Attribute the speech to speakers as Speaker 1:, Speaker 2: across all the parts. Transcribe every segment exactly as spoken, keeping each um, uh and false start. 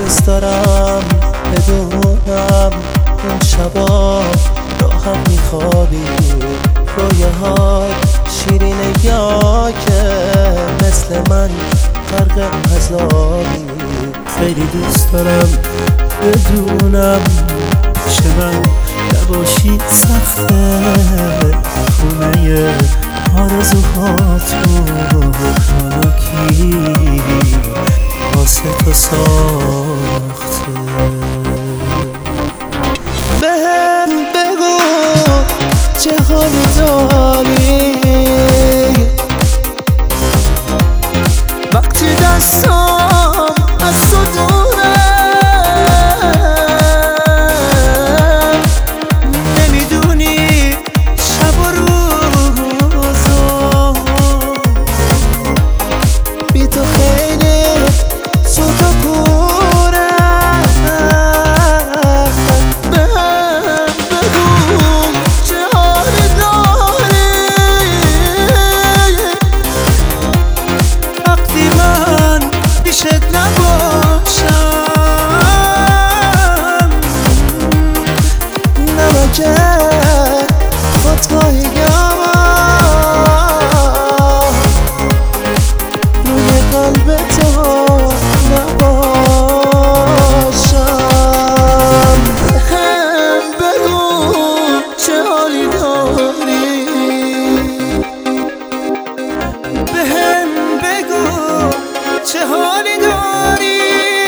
Speaker 1: دوست دارم بدونم اون شبا راحت میخوابی، رویاهات شیرینه یا که مثل من غرق عذابی. خیلی دوست دارم بدونم پیش من نباشی سخته، خونه آرزوهاتو حالا کی واسه تو ساخته. بهم بگو چه حالی داری وقتی دستام از تو دورم، نمیدونی شب و روزو بی تو خیلی سوت و پورم. بهم بگو چه حالی داری وقتی من پیشت نباشم، نمکه خطاییم روی قلب تو نباشم. بهم بگو چه حالی داری، بهم بگو چه حالی داری.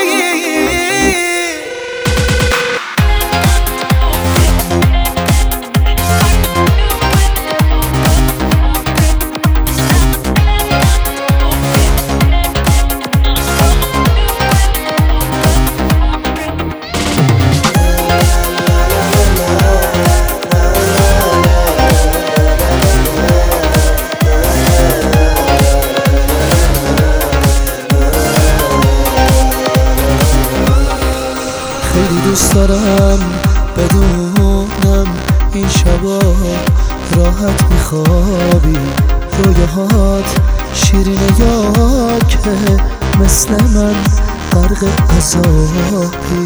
Speaker 1: خیلی دوست دارم بدونم این شبا راحت میخوابی، رویاهات شیرینه یا که مثل من غرق عذابی.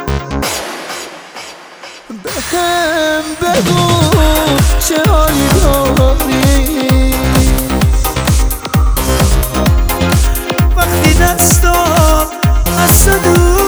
Speaker 1: بهم بگو چه حالی داری وقتی دستام از تو دور